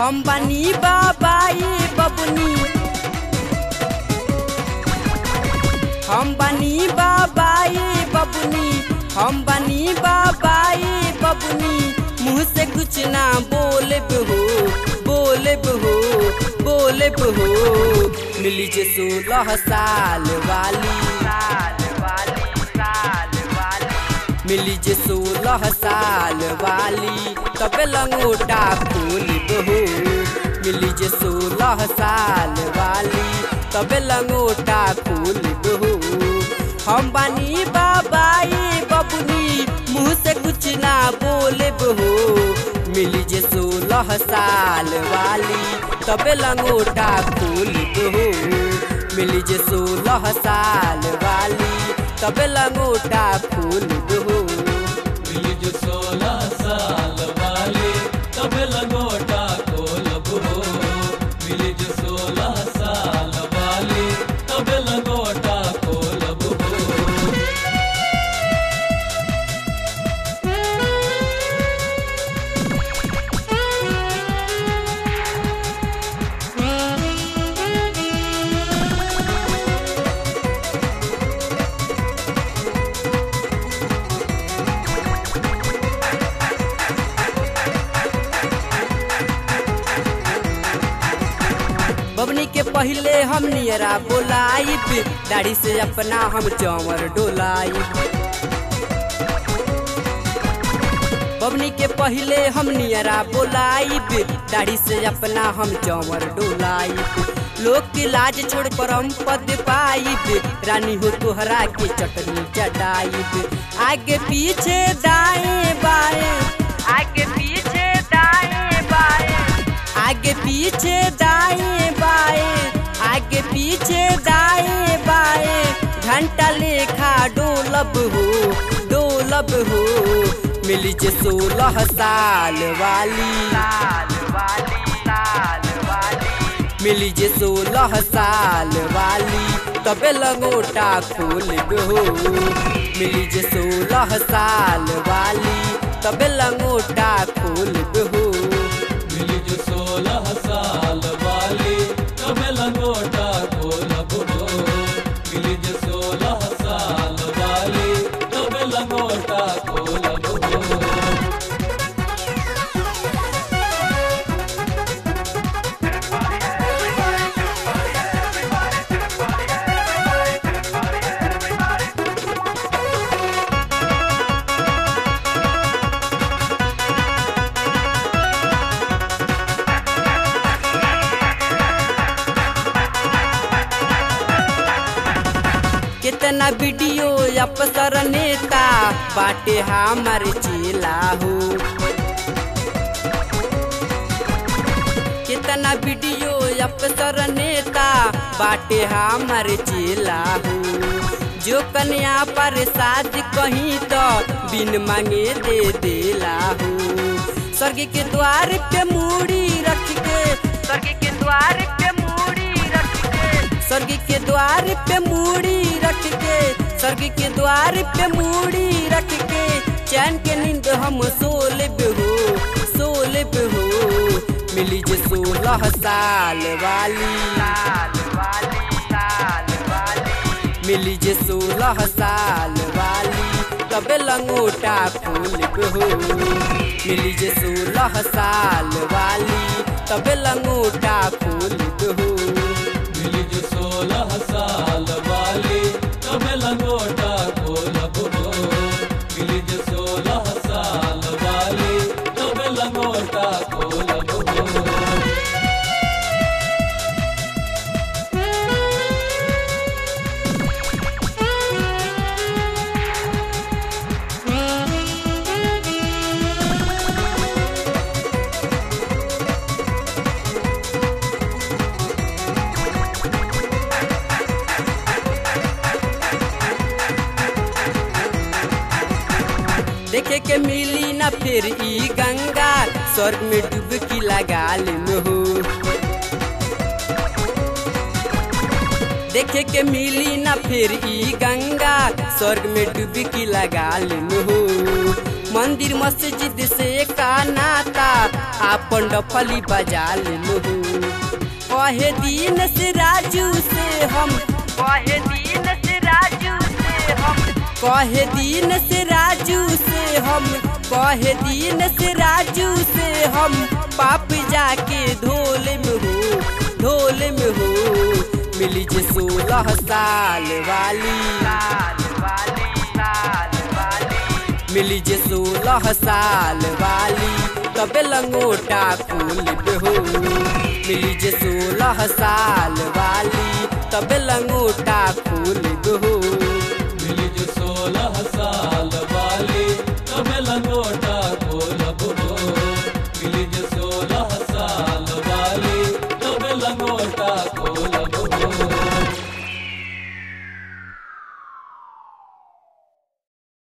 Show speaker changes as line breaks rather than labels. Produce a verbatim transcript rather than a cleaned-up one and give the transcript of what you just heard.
हम बनी बाबाई बबुनी हम बनी बाबाई बबुनी हम बनी बाबाई बबुनी मुँह से कुछ ना बोले हो बोले हो बोले हो मिली जे सोलह साल वाली साल वाली साल वाली मिली जे सोलह साल वाली तबे लंगोटा खोल हो मिली जे सोलह साल वाली तबे लंगोटा खोल हो हम बनी बाबाई बबुनी मुँह से कुछ ना बोले हो मिली जे सोलह साल वाली तबे लंगोटा खोल हो मिली जे सोलह साल वाली तबे लंगोटा खोल हो
मिली जे सोलह साल वाली तबे लंगोटा खोल हो मिली जे सोलह साल वाली तबे लंगोटा खोल हो।
बबनी के पहले हम नियरा बोलाइब दाढ़ी से अपना हम चौवर डोलाइब बबनी के पहले हम नियरा बोलाइब दाढ़ी से अपना हम चौवर डोलाइब लोग की लाज छोड़ कर हम पद पाइब रानी हो तोहरा के चटनी चटाइब आगे पीछे दाएं बाएं आगे पीछे दाएं बाएं आगे पीछे दाएं बाएं आगे पीछे दाएं बाएं घंटा लेखा डोलब हो डोलब हो मिली जे सोलह साल वाली साल वाली साल वाली मिली जे सोलह साल वाली तबे लंगोटा खोल हो मिली जे सोलह साल वाली तबे लंगोटा खोल हो
मिली जे सोलह साल वाली तबे लंगोटा खोल हो मिली जे सोलह साल वाली तबे लंगोटा खोल हो।
कितना वीडियो अफसर नेता बाटे हमार चेला हो कितना वीडियो अफसर नेता बाटे हमार चेला हो जो कन्या पर शादी कहीं तो बिन मांगे दे देला हो स्वर्ग के द्वार पे मूड़ी रख के स्वर्ग के द्वार पे मूड़ी रख के स्वर्ग के द्वार पे मूड़ी रख के स्वर्ग के द्वार पे मूड़ी रख के चैन के नींद हम सोलब हो सोलब हो मिली जे सोलह साल वाली साल वाली साल वाली मिली जे सोलह साल वाली तबे लंगोटा खोल हो मिली जे सोलह साल वाली तबे लंगोटा खोल हो
मिली जे सोलह साल वाली तबे लंगोटा खोल हो मिली जे सोलह साल वाली तबे लंगोटा खोल हो।
देखे के मिली न फिर ई गंगा स्वर्ग में डुबकी लगा लेम हो देखे के मिली न फिर ई गंगा स्वर्ग में डुबकी लगा लेम हो मंदिर मस्जिद से का नाता आपन डफली बजा लेलू कहे दिन से राजू से हम कहे दिन से राजू से हम कहे दिन से राजू से हम कहे दिन से राजू से हम पाप जाके ढोल में हो ढोल में हो मिली जे सोलह साल वाली साल वाली साल वाली मिली जे सोलह साल वाली तबे लंगोटा फूल हो मिली जे सोलह साल वाली तबे लंगोटा फूल हो।